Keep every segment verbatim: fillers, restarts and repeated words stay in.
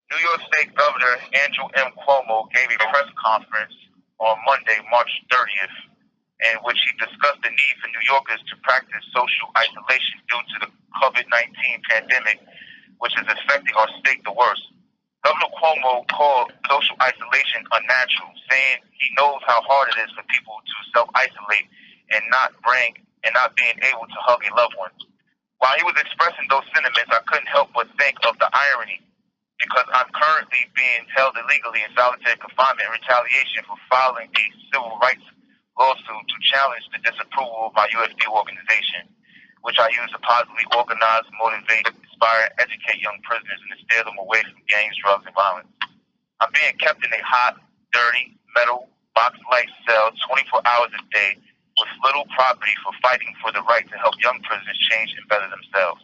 New York State Governor Andrew M. Cuomo gave a press conference on Monday, March thirtieth, in which he discussed the need for New Yorkers to practice social isolation due to the COVID nineteen pandemic, which is affecting our state the worst. Governor Cuomo called social isolation unnatural, saying he knows how hard it is for people to self-isolate and not bring and not being able to hug a loved one. While he was expressing those sentiments, I couldn't help but think of the irony, because I'm currently being held illegally in solitary confinement in retaliation for filing a civil rights lawsuit to challenge the disapproval of my U F D organization, which I use to positively organize, motivate, inspire, and educate young prisoners and to steer them away from gangs, drugs, and violence. I'm being kept in a hot, dirty, metal, box-like cell twenty-four hours a day with little property for fighting for the right to help young prisoners change and better themselves.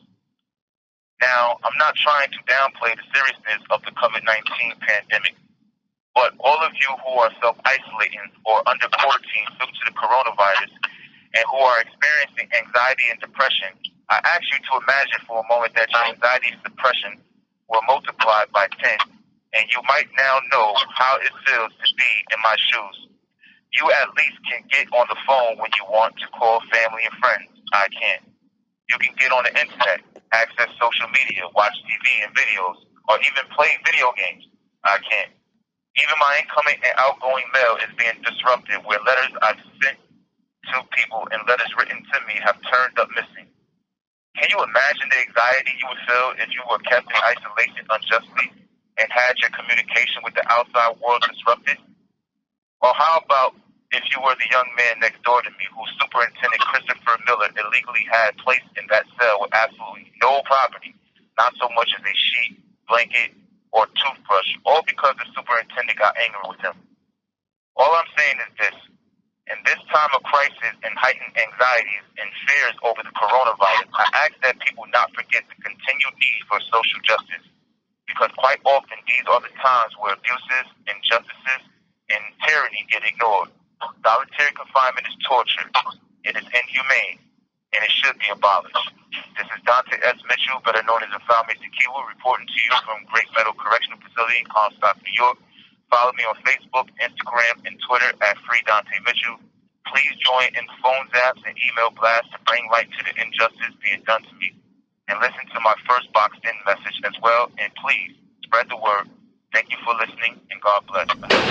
Now, I'm not trying to downplay the seriousness of the COVID nineteen pandemic, but all of you who are self-isolating or under quarantine due to the coronavirus and who are experiencing anxiety and depression, I ask you to imagine for a moment that your anxiety and depression were multiplied by ten, and you might now know how it feels to be in my shoes. You at least can get on the phone when you want to call family and friends. I can't. You can get on the internet, access social media, watch T V and videos, or even play video games. I can't. Even my incoming and outgoing mail is being disrupted, where letters I've sent to people and letters written to me have turned up missing. Can you imagine the anxiety you would feel if you were kept in isolation unjustly and had your communication with the outside world disrupted? Or how about if you were the young man next door to me who Superintendent Christopher Miller illegally had placed in that cell with absolutely no property, not so much as a sheet, blanket, or toothbrush, all because the superintendent got angry with him? All I'm saying is this. In this time of crisis and heightened anxieties and fears over the coronavirus, I ask that people not forget the continued need for social justice, because quite often these are the times where abuses, injustices, and tyranny get ignored. Solitary confinement is torture. It is inhumane, and it should be abolished. This is Dante S. Mitchell, better known as Afame Sekiwa, reporting to you from Great Meadow Correctional Facility in Comstock, New York. Follow me on Facebook, Instagram, and Twitter at Free Dante Mitchell. Please join in phone zaps and email blasts to bring light to the injustice being done to me. And listen to my first boxed in message as well. And please spread the word. Thank you for listening, and God bless.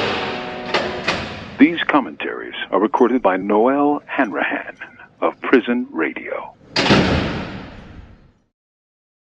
These commentaries are recorded by Noel Hanrahan of Prison Radio.